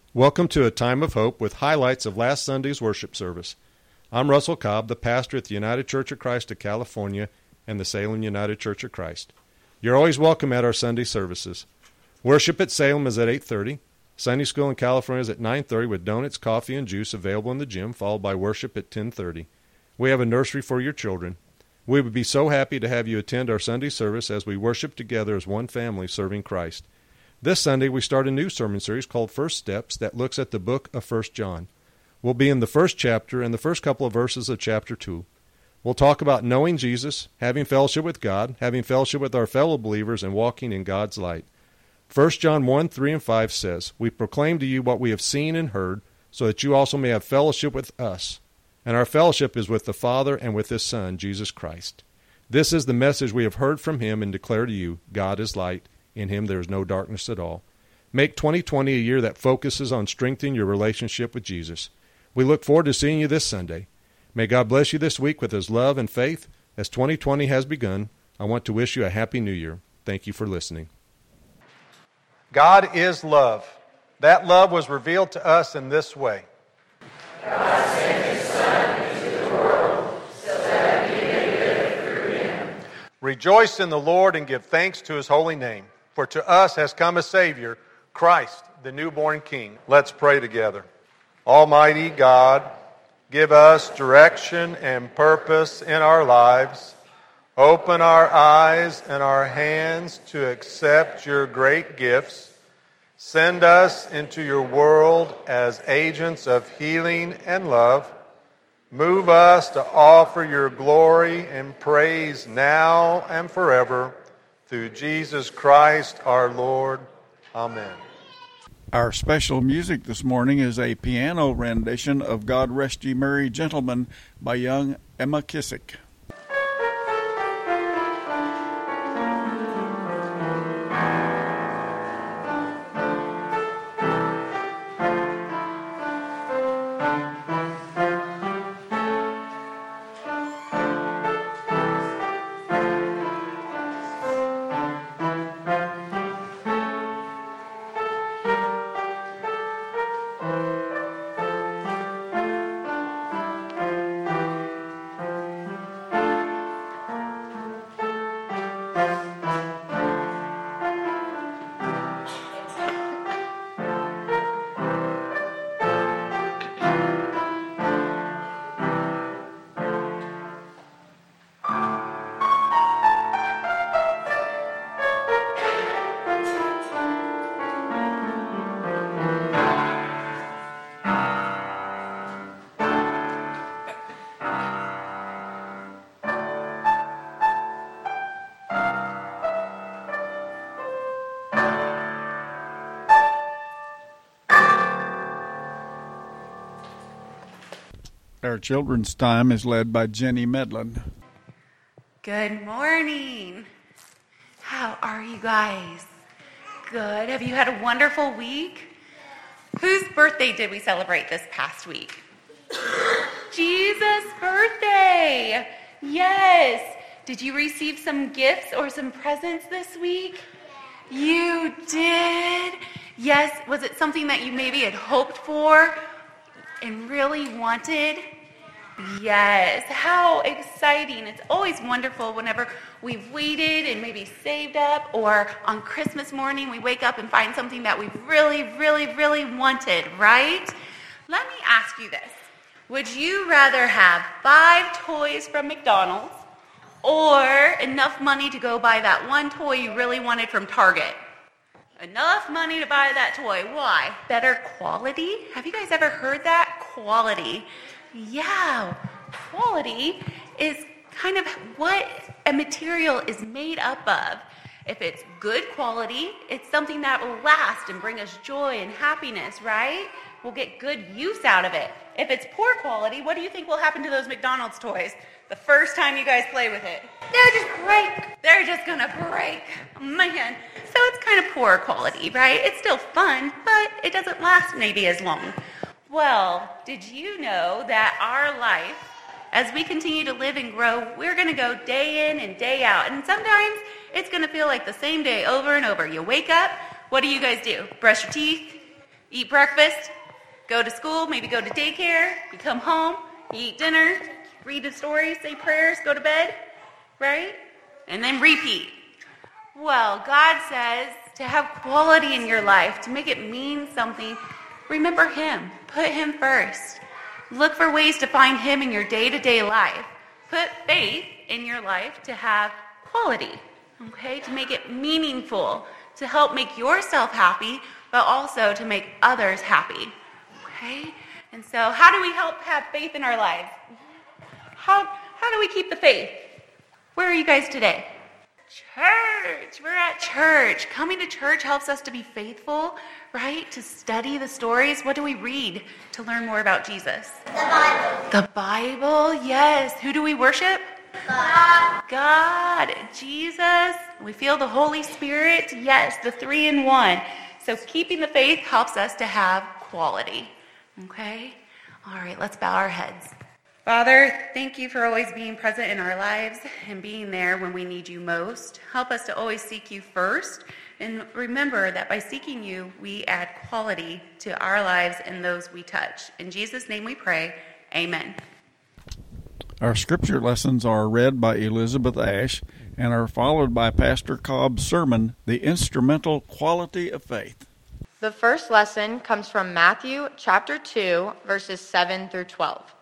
Welcome to A Time of Hope with highlights of last Sunday's worship service. I'm Russell Cobb, the pastor at the United Church of Christ of California and the Salem United Church of Christ. You're always welcome at our Sunday services. Worship at Salem is at 8:30. Sunday school in California is at 9:30 with donuts, coffee, and juice available in the gym, followed by worship at 10:30. We have a nursery for your children. We would be so happy to have you attend our Sunday service as we worship together as one family serving Christ. This Sunday, we start a new sermon series called First Steps that looks at the book of 1 John. We'll be in the first chapter and the first couple of verses of chapter 2. We'll talk about knowing Jesus, having fellowship with God, having fellowship with our fellow believers, and walking in God's light. 1 John 1, 3, and 5 says, "We proclaim to you what we have seen and heard, so that you also may have fellowship with us. And our fellowship is with the Father and with His Son, Jesus Christ. This is the message we have heard from Him and declare to you, God is light. In Him there is no darkness at all." Make 2020 a year that focuses on strengthening your relationship with Jesus. We look forward to seeing you this Sunday. May God bless you this week with His love and faith. As 2020 has begun, I want to wish you a Happy New Year. Thank you for listening. God is love. That love was revealed to us in this way. God sent His Son into the world so that we may live through Him. Rejoice in the Lord and give thanks to His holy name. For to us has come a Savior, Christ, the newborn King. Let's pray together. Almighty God, give us direction and purpose in our lives. Open our eyes and our hands to accept your great gifts. Send us into your world as agents of healing and love. Move us to offer your glory and praise now and forever. Through Jesus Christ our Lord. Amen. Our special music this morning is a piano rendition of God Rest Ye Merry Gentlemen by young Emma Kissick. Our children's time is led by Jenny Medlin. Good morning. How are you guys? Good. Have you had a wonderful week? Whose birthday did we celebrate this past week? Jesus' birthday. Yes. Did you receive some gifts or some presents this week? You did? Yes. Was it something that you maybe had hoped for and really wanted? Yes. How exciting. It's always wonderful whenever we've waited and maybe saved up, or on Christmas morning we wake up and find something that we really, really, really wanted, right? Let me ask you this. Would you rather have 5 toys from McDonald's or enough money to go buy that one toy you really wanted from Target? Enough money to buy that toy. Why? Better quality? Have you guys ever heard that? Quality. Yeah, quality is kind of what a material is made up of. If it's good quality, it's something that will last and bring us joy and happiness, right? We'll get good use out of it. If it's poor quality, what do you think will happen to those McDonald's toys the first time you guys play with it? They'll just break. They're just gonna break. Man. So it's kind of poor quality, right? It's still fun, but it doesn't last maybe as long. Well, did you know that our life, as we continue to live and grow, we're going to go day in and day out. And sometimes it's going to feel like the same day over and over. You wake up, what do you guys do? Brush your teeth, Eat breakfast, go to school, maybe go to daycare, you come home, you eat dinner, read a story, say prayers, go to bed, right? And then repeat. Well, God says to have quality in your life, to make it mean something, remember Him. Put Him first. Look for ways to find Him in your day-to-day life. Put faith in your life to have quality, okay? To make it meaningful, to help make yourself happy, but also to make others happy, okay? And so how do we help have faith in our lives? How do we keep the faith? Where are you guys today? Church. We're at church. Coming to church helps us to be faithful, right? To study the stories. What do we read to learn more about Jesus? The Bible. The Bible, yes. Who do we worship? God. God, Jesus. We feel the Holy Spirit. Yes, the 3 in 1. So keeping the faith helps us to have quality. Okay? All right, let's bow our heads. Father, thank you for always being present in our lives and being there when we need you most. Help us to always seek you first. And remember that by seeking you, we add quality to our lives and those we touch. In Jesus' name we pray. Amen. Our scripture lessons are read by Elizabeth Ash and are followed by Pastor Cobb's sermon, The Instrumental Quality of Faith. The first lesson comes from Matthew chapter 2, verses 7 through 12.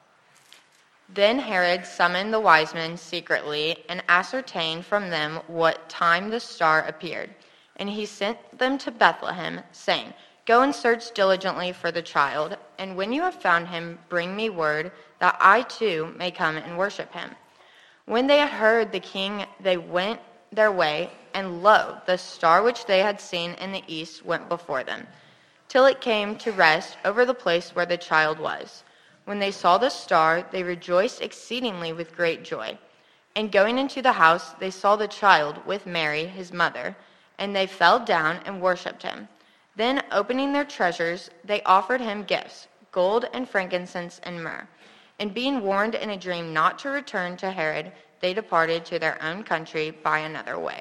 Then Herod summoned the wise men secretly and ascertained from them what time the star appeared. And he sent them to Bethlehem, saying, Go and search diligently for the child, and when you have found him, bring me word, that I too may come and worship him. When they had heard the king, they went their way, and lo, the star which they had seen in the east went before them, till it came to rest over the place where the child was. When they saw the star, they rejoiced exceedingly with great joy. And going into the house, they saw the child with Mary, his mother, and they fell down and worshipped him. Then, opening their treasures, they offered him gifts, gold and frankincense and myrrh. And being warned in a dream not to return to Herod, they departed to their own country by another way.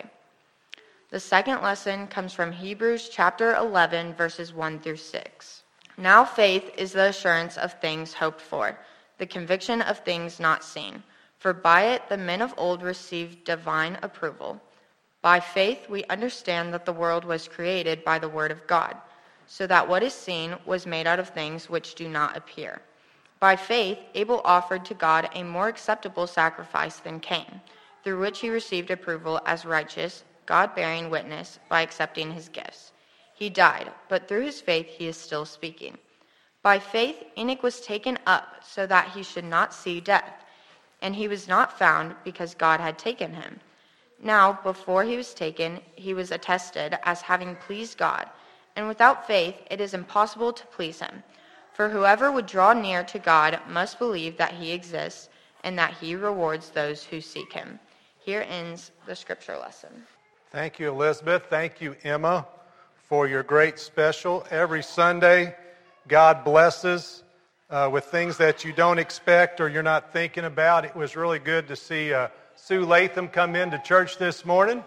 The second lesson comes from Hebrews chapter 11, verses 1 through 6. Now faith is the assurance of things hoped for, the conviction of things not seen. For by it the men of old received divine approval. By faith we understand that the world was created by the word of God, so that what is seen was made out of things which do not appear. By faith Abel offered to God a more acceptable sacrifice than Cain, through which he received approval as righteous, God bearing witness by accepting his gifts. He died, but through his faith he is still speaking. By faith Enoch was taken up so that he should not see death, and he was not found because God had taken him. Now, before he was taken, he was attested as having pleased God, and without faith it is impossible to please him. For whoever would draw near to God must believe that he exists, and that he rewards those who seek him. Here ends the scripture lesson. Thank you, Elizabeth. Thank you, Emma, for your great special. Every Sunday, God blesses with things that you don't expect or you're not thinking about. It was really good to see Sue Latham come into church this morning.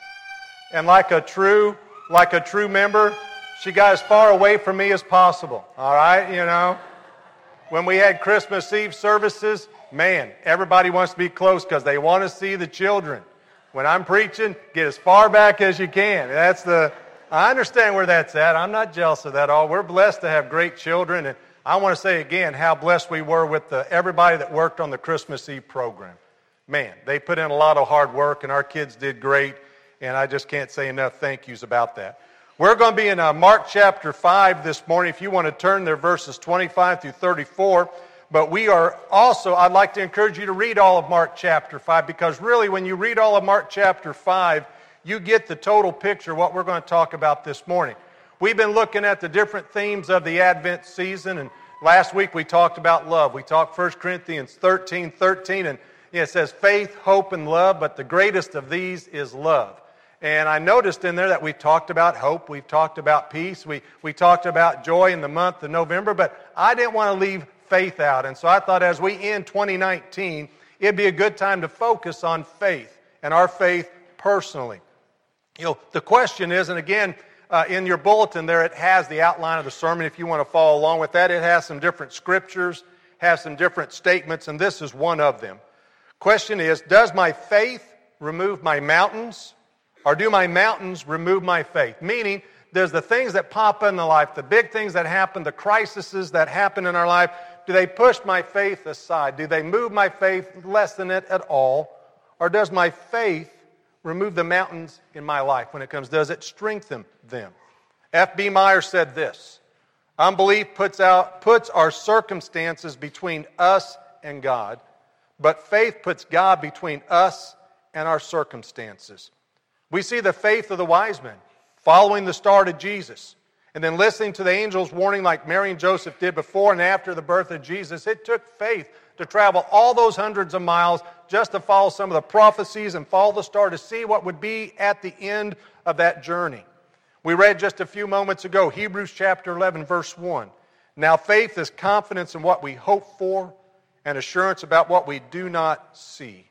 And like a true member, she got as far away from me as possible. All right, you know. When we had Christmas Eve services, man, everybody wants to be close because they want to see the children. When I'm preaching, get as far back as you can. I understand where that's at. I'm not jealous of that at all. We're blessed to have great children. And I want to say again how blessed we were with everybody that worked on the Christmas Eve program. Man, they put in a lot of hard work, and our kids did great. And I just can't say enough thank yous about that. We're going to be in Mark chapter 5 this morning. If you want to turn there, verses 25 through 34. But I'd like to encourage you to read all of Mark chapter 5, because really when you read all of Mark chapter 5, you get the total picture of what we're going to talk about this morning. We've been looking at the different themes of the Advent season, and last week we talked about love. We talked 1 Corinthians 13:13, and it says faith, hope, and love, but the greatest of these is love. And I noticed in there that we talked about hope, we've talked about peace, we talked about joy in the month of November, but I didn't want to leave faith out. And so I thought as we end 2019, it'd be a good time to focus on faith and our faith personally. You know, the question is, and again, in your bulletin there, it has the outline of the sermon if you want to follow along with that. It has some different scriptures, has some different statements, and this is one of them. Question is, does my faith remove my mountains, or do my mountains remove my faith? Meaning, there's the things that pop in the life, the big things that happen, the crises that happen in our life, do they push my faith aside? Do they move my faith, lessen it at all? Or does my faith remove the mountains in my life when it comes? Does it strengthen them? F.B. Meyer said this: unbelief puts our circumstances between us and God, but faith puts God between us and our circumstances. We see the faith of the wise men, following the star to Jesus, and then listening to the angel's warning like Mary and Joseph did before and after the birth of Jesus. It took faith to travel all those hundreds of miles just to follow some of the prophecies and follow the star to see what would be at the end of that journey. We read just a few moments ago, Hebrews chapter 11, verse 1. Now faith is confidence in what we hope for and assurance about what we do not see.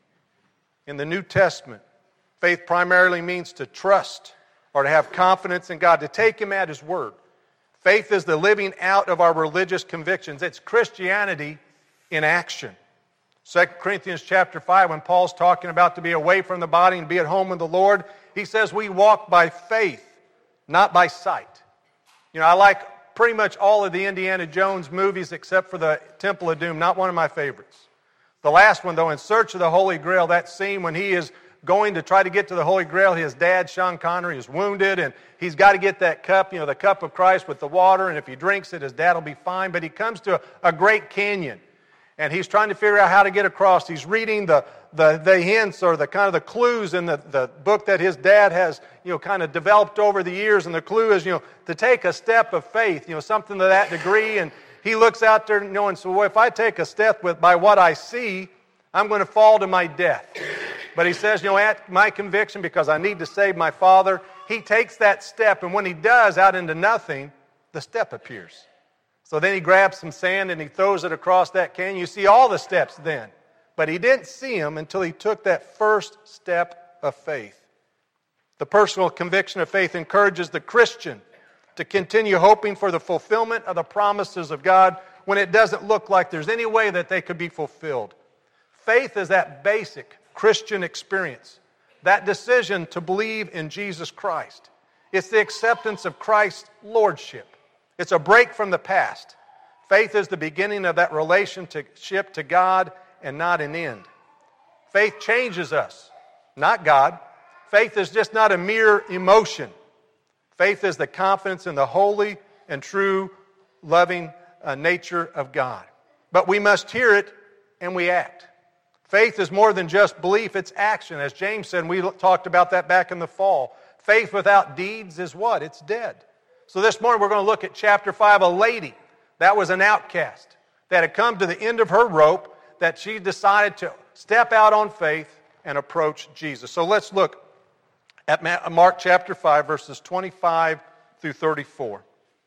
In the New Testament, faith primarily means to trust or to have confidence in God, to take Him at His word. Faith is the living out of our religious convictions. It's Christianity in action. 2 Corinthians chapter 5, when Paul's talking about to be away from the body and be at home with the Lord, he says we walk by faith, not by sight. You know, I like pretty much all of the Indiana Jones movies except for the Temple of Doom, not one of my favorites. The last one, though, In Search of the Holy Grail, that scene when he is going to try to get to the Holy Grail, his dad, Sean Connery, is wounded, and he's got to get that cup, the cup of Christ with the water, and if he drinks it, his dad will be fine. But he comes to a great canyon, and he's trying to figure out how to get across. He's reading the hints or the kind of the clues in the book that his dad has, kind of developed over the years, and the clue is, to take a step of faith, something to that degree, and he looks out there knowing, so if I take a step by what I see, I'm going to fall to my death. But he says, at my conviction, because I need to save my father, he takes that step, and when he does, out into nothing, the step appears. So then he grabs some sand and he throws it across that canyon. You see all the steps then. But he didn't see them until he took that first step of faith. The personal conviction of faith encourages the Christian to continue hoping for the fulfillment of the promises of God when it doesn't look like there's any way that they could be fulfilled. Faith is that basic Christian experience, that decision to believe in Jesus Christ. It's the acceptance of Christ's lordship. It's a break from the past. Faith is the beginning of that relationship to God and not an end. Faith changes us, not God. Faith is just not a mere emotion. Faith is the confidence in the holy and true, loving nature of God. But we must hear it and we act. Faith is more than just belief, it's action. As James said, and we talked about that back in the fall. Faith without deeds is what? It's dead. So this morning we're going to look at chapter 5, a lady that was an outcast, that had come to the end of her rope, that she decided to step out on faith and approach Jesus. So let's look at Mark chapter 5, verses 25 through 34.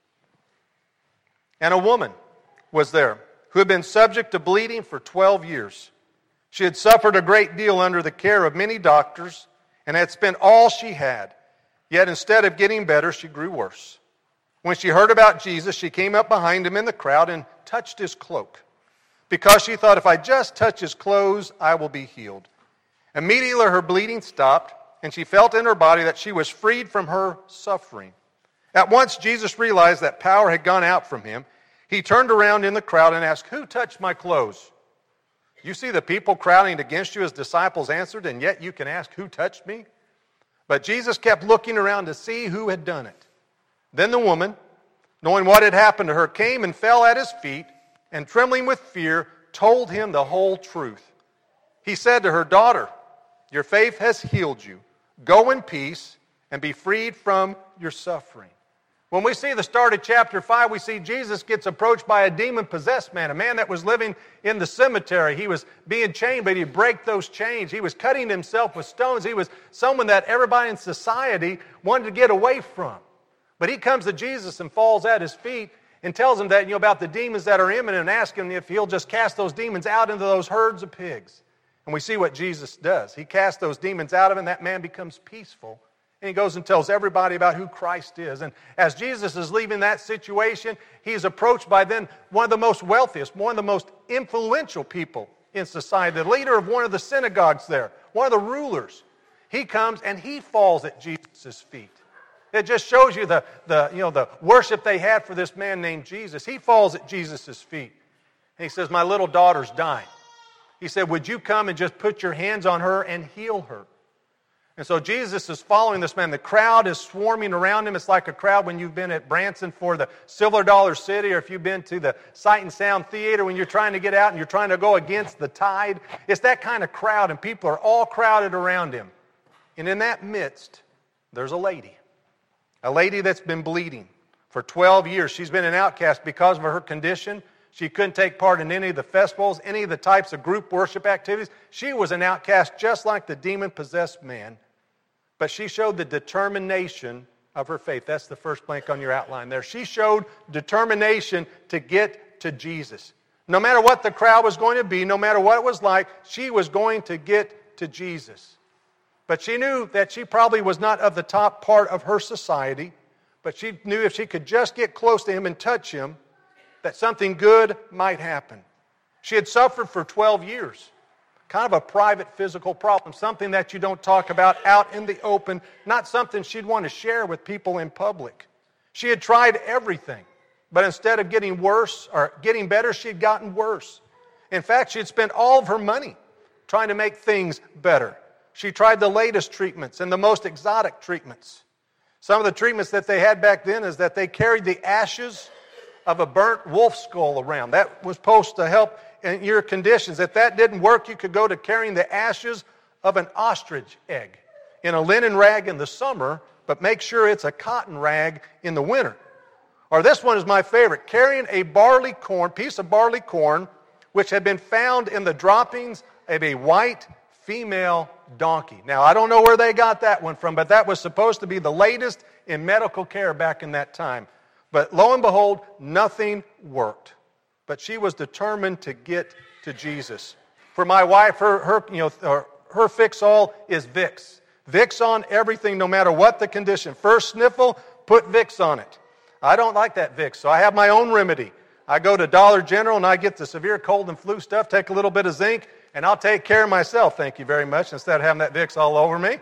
And a woman was there who had been subject to bleeding for 12 years. She had suffered a great deal under the care of many doctors and had spent all she had. Yet instead of getting better, she grew worse. When she heard about Jesus, she came up behind him in the crowd and touched his cloak, because she thought, if I just touch his clothes, I will be healed. Immediately her bleeding stopped, and she felt in her body that she was freed from her suffering. At once Jesus realized that power had gone out from him. He turned around in the crowd and asked, "Who touched my clothes?" You see the people crowding against you, his disciples answered, and yet you can ask, "Who touched me?" But Jesus kept looking around to see who had done it. Then the woman, knowing what had happened to her, came and fell at his feet, and trembling with fear, told him the whole truth. He said to her, "Daughter, your faith has healed you. Go in peace and be freed from your suffering." When we see the start of chapter 5, we see Jesus gets approached by a demon-possessed man, a man that was living in the cemetery. He was being chained, but he'd break those chains. He was cutting himself with stones. He was someone that everybody in society wanted to get away from. But he comes to Jesus and falls at his feet and tells him that, about the demons that are imminent, and asks him if he'll just cast those demons out into those herds of pigs. And we see what Jesus does. He casts those demons out of him, and that man becomes peaceful And he goes and tells everybody about who Christ is. And as Jesus is leaving that situation, he's approached by then one of the most wealthiest, one of the most influential people in society, the leader of one of the synagogues there, one of the rulers. He comes and he falls at Jesus' feet. It just shows you the worship they had for this man named Jesus. He falls at Jesus' feet. And he says, my little daughter's dying. He said, would you come and just put your hands on her and heal her? And so Jesus is following this man. The crowd is swarming around him. It's like a crowd when you've been at Branson for the Silver Dollar City, or if you've been to the Sight and Sound Theater when you're trying to get out and you're trying to go against the tide. It's that kind of crowd, and people are all crowded around him. And in that midst, there's a lady that's been bleeding for 12 years. She's been an outcast because of her condition. She couldn't take part in any of the festivals, any of the types of group worship activities. She was an outcast just like the demon-possessed man. But she showed the determination of her faith. That's the first blank on your outline there. She showed determination to get to Jesus. No matter what the crowd was going to be, no matter what it was like, she was going to get to Jesus. But she knew that she probably was not of the top part of her society, but she knew if she could just get close to him and touch him, that something good might happen. She had suffered for 12 years, kind of a private physical problem, something that you don't talk about out in the open, not something she'd want to share with people in public. She had tried everything, but instead of getting worse or getting better, she had gotten worse. In fact, she had spent all of her money trying to make things better. She tried the latest treatments and the most exotic treatments. Some of the treatments that they had back then is that they carried the ashes of a burnt wolf skull around. That was supposed to help in your conditions. If that didn't work, you could go to carrying the ashes of an ostrich egg in a linen rag in the summer, but make sure it's a cotton rag in the winter. Or this one is my favorite, carrying a piece of barley corn, which had been found in the droppings of a white female donkey. Now, I don't know where they got that one from, but that was supposed to be the latest in medical care back in that time. But lo and behold, nothing worked. But she was determined to get to Jesus. For my wife, her fix-all is Vicks. Vicks on everything, no matter what the condition. First sniffle, put Vicks on it. I don't like that Vicks, so I have my own remedy. I go to Dollar General and I get the severe cold and flu stuff, take a little bit of zinc, and I'll take care of myself, thank you very much, instead of having that Vicks all over me.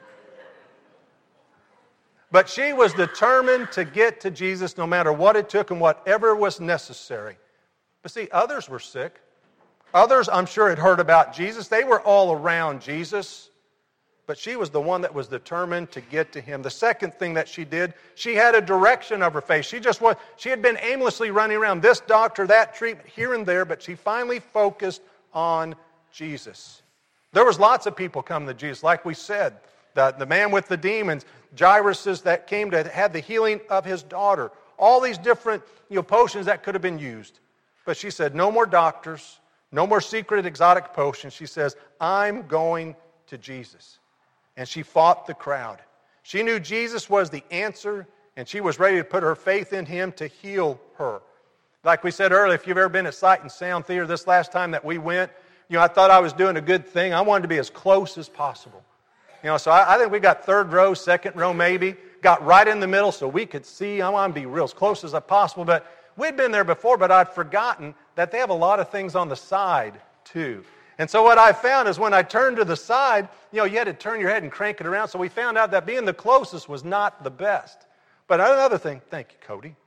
But she was determined to get to Jesus no matter what it took and whatever was necessary. But see, others were sick. Others, I'm sure, had heard about Jesus. They were all around Jesus. But she was the one that was determined to get to him. The second thing that she did, she had a direction of her faith. She had been aimlessly running around this doctor, that treatment, here and there, but she finally focused on Jesus. There was lots of people coming to Jesus, like we said. The man with the demons, Jairus that came to have the healing of his daughter. All these different potions that could have been used. But she said, no more doctors, no more secret exotic potions. She says, I'm going to Jesus. And she fought the crowd. She knew Jesus was the answer, and she was ready to put her faith in him to heal her. Like we said earlier, if you've ever been at Sight and Sound Theater, this last time that we went, I thought I was doing a good thing. I wanted to be as close as possible. So I think we got third row, second row maybe, got right in the middle so we could see. I want to be real as close as possible. But we'd been there before, but I'd forgotten that they have a lot of things on the side too. And so what I found is when I turned to the side, you had to turn your head and crank it around. So we found out that being the closest was not the best. But another thing, thank you, Cody.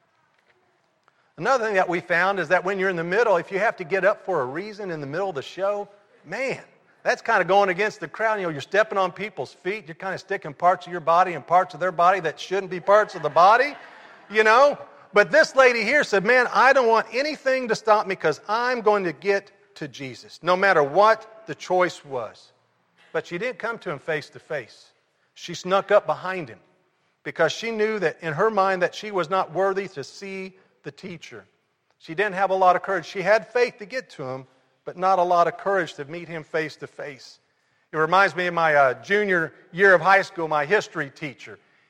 Another thing that we found is that when you're in the middle, if you have to get up for a reason in the middle of the show, man, that's kind of going against the crowd. You're stepping on people's feet. You're kind of sticking parts of your body and parts of their body that shouldn't be parts of the body, But this lady here said, man, I don't want anything to stop me because I'm going to get to Jesus, no matter what the choice was. But she didn't come to him face to face. She snuck up behind him because she knew that in her mind that she was not worthy to see the teacher. She didn't have a lot of courage. She had faith to get to him, but not a lot of courage to meet him face to face. It reminds me of my junior year of high school, my history teacher.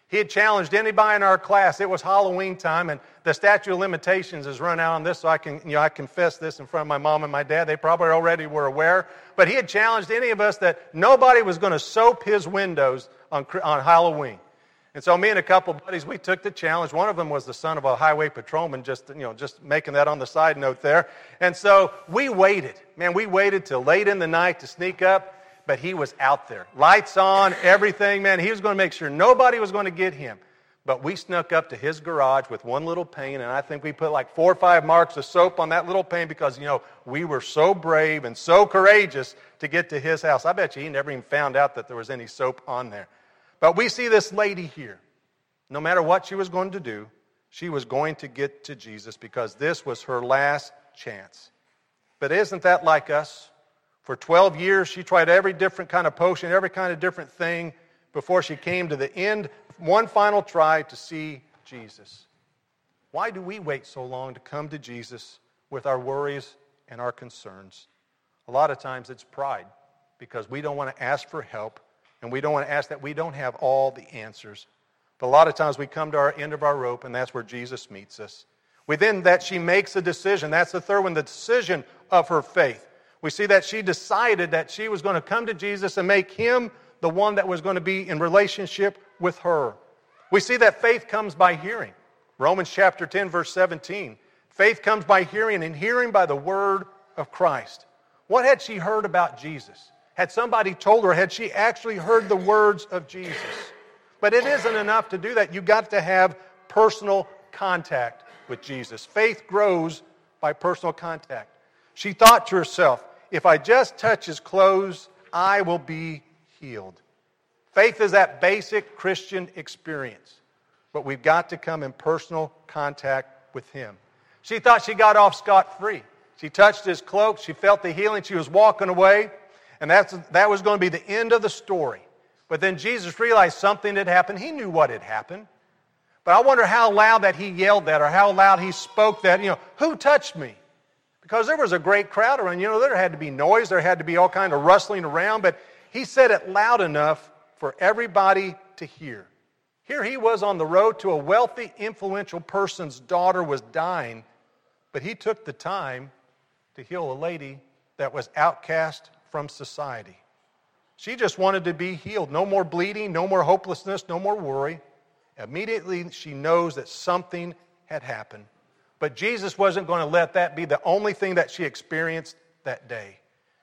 He had challenged anybody in our class. It was Halloween time, and the statute of limitations has run out on this, so I confess this in front of my mom and my dad. They probably already were aware. But he had challenged any of us that nobody was going to soap his windows on Halloween. And so me and a couple of buddies, we took the challenge. One of them was the son of a highway patrolman, just making that on the side note there. And so we waited. Man, we waited till late in the night to sneak up, but he was out there. Lights on, everything, man. He was going to make sure nobody was going to get him. But we snuck up to his garage with one little pane, and I think we put like 4 or 5 marks of soap on that little pane because, we were so brave and so courageous to get to his house. I bet you he never even found out that there was any soap on there. But we see this lady here. No matter what she was going to do, she was going to get to Jesus because this was her last chance. But isn't that like us? For 12 years, she tried every different kind of potion, every kind of different thing before she came to the end, one final try to see Jesus. Why do we wait so long to come to Jesus with our worries and our concerns? A lot of times it's pride because we don't want to ask for help. And we don't want to ask that we don't have all the answers. But a lot of times we come to our end of our rope, and that's where Jesus meets us. Within that, she makes a decision. That's the third one, the decision of her faith. We see that she decided that she was going to come to Jesus and make him the one that was going to be in relationship with her. We see that faith comes by hearing. Romans chapter 10, verse 17. Faith comes by hearing, and hearing by the word of Christ. What had she heard about Jesus? Had somebody told her? Had she actually heard the words of Jesus? But it isn't enough to do that. You've got to have personal contact with Jesus. Faith grows by personal contact. She thought to herself, if I just touch his clothes, I will be healed. Faith is that basic Christian experience. But we've got to come in personal contact with him. She thought she got off scot-free. She touched his cloak. She felt the healing. She was walking away. And that was going to be the end of the story. But then Jesus realized something had happened. He knew what had happened. But I wonder how loud that he yelled that or how loud he spoke that. Who touched me? Because there was a great crowd around. There had to be noise. There had to be all kind of rustling around. But he said it loud enough for everybody to hear. Here he was on the road to a wealthy, influential person's daughter was dying. But he took the time to heal a lady that was outcast from society. She just wanted to be healed. No more bleeding, no more hopelessness, no more worry. Immediately she knows that something had happened. But Jesus wasn't going to let that be the only thing that she experienced that day.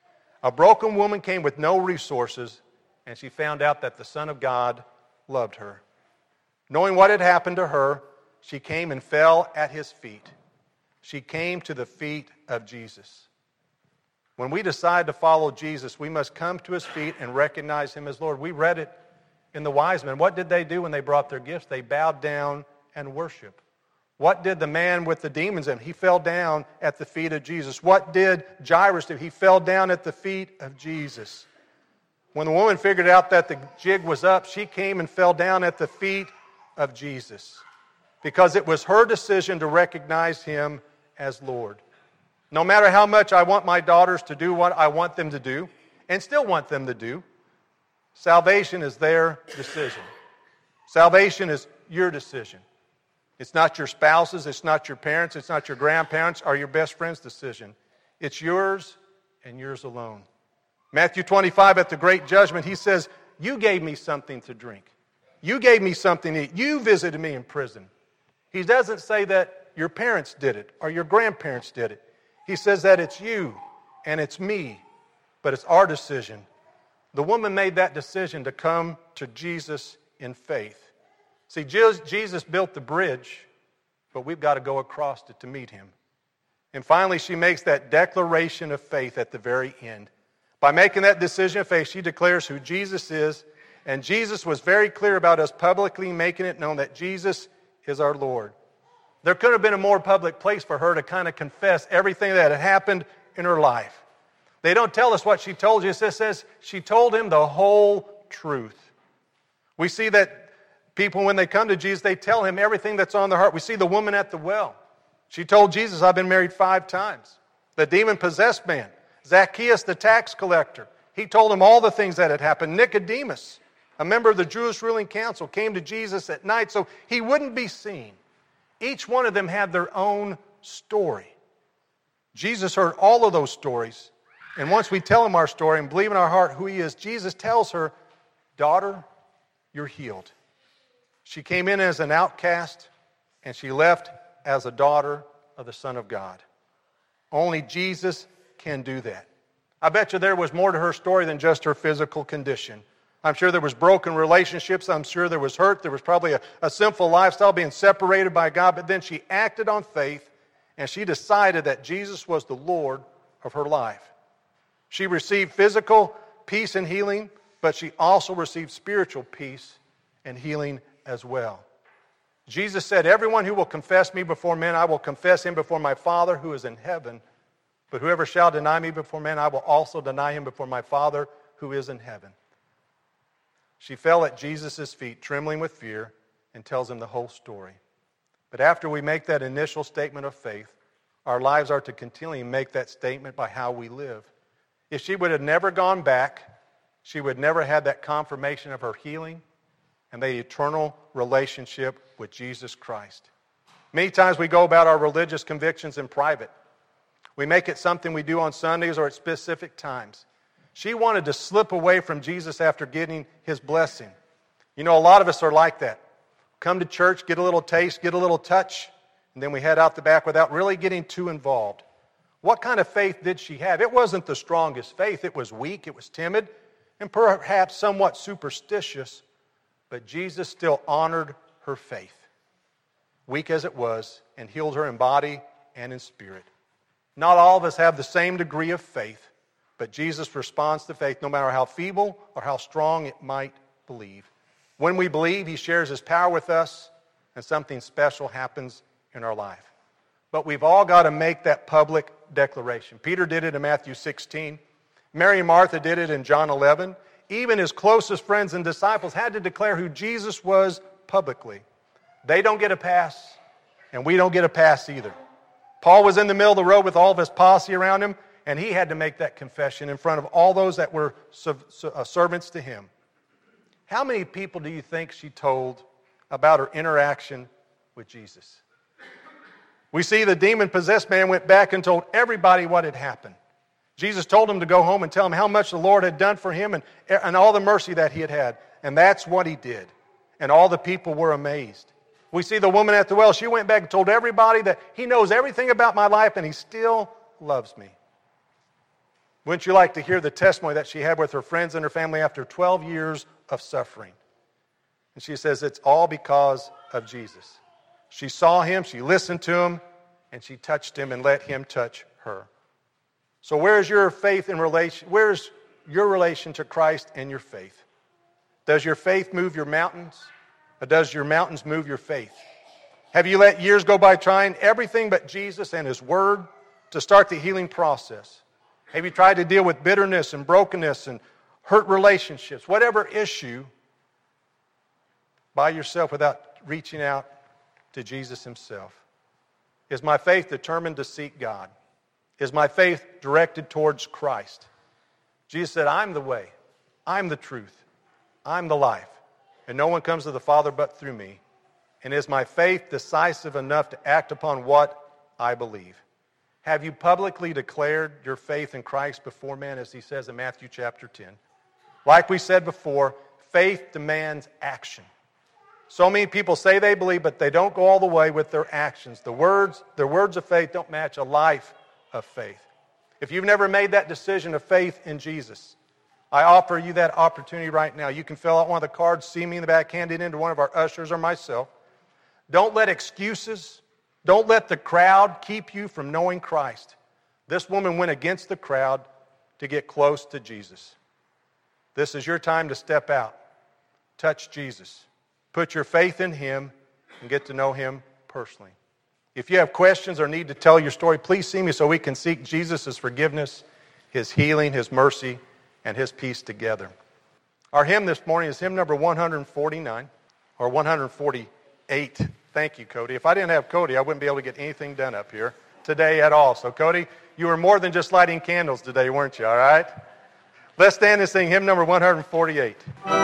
A broken woman came with no resources, and she found out that the Son of God loved her. Knowing what had happened to her, she came and fell at his feet. She came to the feet of Jesus. When we decide to follow Jesus, we must come to his feet and recognize him as Lord. We read it in the wise men. What did they do when they brought their gifts? They bowed down and worshiped. What did the man with the demons in him? He fell down at the feet of Jesus. What did Jairus do? He fell down at the feet of Jesus. When the woman figured out that the jig was up, she came and fell down at the feet of Jesus because it was her decision to recognize him as Lord. No matter how much I want my daughters to do what I want them to do, and still want them to do, salvation is their decision. Salvation is your decision. It's not your spouse's, it's not your parents', it's not your grandparents' or your best friend's decision. It's yours and yours alone. Matthew 25 at the Great Judgment, he says, you gave me something to drink. You gave me something to eat. You visited me in prison. He doesn't say that your parents did it or your grandparents did it. He says that it's you and it's me, but it's our decision. The woman made that decision to come to Jesus in faith. See, Jesus built the bridge, but we've got to go across it to meet him. And finally, she makes that declaration of faith at the very end. By making that decision of faith, she declares who Jesus is, and Jesus was very clear about us publicly making it known that Jesus is our Lord. There couldn't have been a more public place for her to kind of confess everything that had happened in her life. They don't tell us what she told you. It says she told him the whole truth. We see that people, when they come to Jesus, they tell him everything that's on their heart. We see the woman at the well. She told Jesus, I've been married 5 times. The demon-possessed man, Zacchaeus the tax collector, he told him all the things that had happened. Nicodemus, A member of the Jewish ruling council came to Jesus at night so he wouldn't be seen. Each one of them had their own story. Jesus heard all of those stories. And once we tell him our story and believe in our heart who he is, Jesus tells her, "Daughter, you're healed." She came in as an outcast, and she left as a daughter of the Son of God. Only Jesus can do that. I bet you there was more to her story than just her physical condition. I'm sure there was broken relationships. I'm sure there was hurt. There was probably a sinful lifestyle, being separated by God. But then she acted on faith, and she decided that Jesus was the Lord of her life. She received physical peace and healing, but she also received spiritual peace and healing as well. Jesus said, "Everyone who will confess me before men, I will confess him before my Father who is in heaven. But whoever shall deny me before men, I will also deny him before my Father who is in heaven." She fell at Jesus' feet, trembling with fear, and tells him the whole story. But after we make that initial statement of faith, our lives are to continually make that statement by how we live. If she would have never gone back, she would never have that confirmation of her healing and the eternal relationship with Jesus Christ. Many times we go about our religious convictions in private. We make it something we do on Sundays or at specific times. She wanted to slip away from Jesus after getting his blessing. You know, a lot of us are like that. Come to church, get a little taste, get a little touch, and then we head out the back without really getting too involved. What kind of faith did she have? It wasn't the strongest faith. It was weak, it was timid, and perhaps somewhat superstitious, but Jesus still honored her faith, weak as it was, and healed her in body and in spirit. Not all of us have the same degree of faith, but Jesus responds to faith no matter how feeble or how strong it might believe. When we believe, he shares his power with us, and something special happens in our life. But we've all got to make that public declaration. Peter did it in Matthew 16. Mary and Martha did it in John 11. Even his closest friends and disciples had to declare who Jesus was publicly. They don't get a pass, and we don't get a pass either. Paul was in the middle of the road with all of his posse around him, and he had to make that confession in front of all those that were servants to him. How many people do you think she told about her interaction with Jesus? We see the demon-possessed man went back and told everybody what had happened. Jesus told him to go home and tell him how much the Lord had done for him and all the mercy that he had had. And that's what he did. And all the people were amazed. We see the woman at the well. She went back and told everybody that he knows everything about my life and he still loves me. Wouldn't you like to hear the testimony that she had with her friends and her family after 12 years of suffering? And she says it's all because of Jesus. She saw him, she listened to him, and she touched him and let him touch her. So where's your faith in relation? Where's your relation to Christ and your faith? Does your faith move your mountains? Or does your mountains move your faith? Have you let years go by trying everything but Jesus and his word to start the healing process? Have you tried to deal with bitterness and brokenness and hurt relationships, whatever issue, by yourself without reaching out to Jesus himself? Is my faith determined to seek God? Is my faith directed towards Christ? Jesus said, I'm the way, I'm the truth, I'm the life, and no one comes to the Father but through me. And is my faith decisive enough to act upon what I believe? Have you publicly declared your faith in Christ before men, as he says in Matthew chapter 10? Like we said before, faith demands action. So many people say they believe, but they don't go all the way with their actions. Their words of faith don't match a life of faith. If you've never made that decision of faith in Jesus, I offer you that opportunity right now. You can fill out one of the cards, see me in the back, hand it in to one of our ushers or myself. Don't let excuses, don't let the crowd keep you from knowing Christ. This woman went against the crowd to get close to Jesus. This is your time to step out, touch Jesus, put your faith in him, and get to know him personally. If you have questions or need to tell your story, please see me so we can seek Jesus' forgiveness, his healing, his mercy, and his peace together. Our hymn this morning is hymn number 149, or 148. Thank you, Cody. If I didn't have Cody, I wouldn't be able to get anything done up here today at all. So, Cody, you were more than just lighting candles today, weren't you, all right? Let's stand and sing hymn number 148.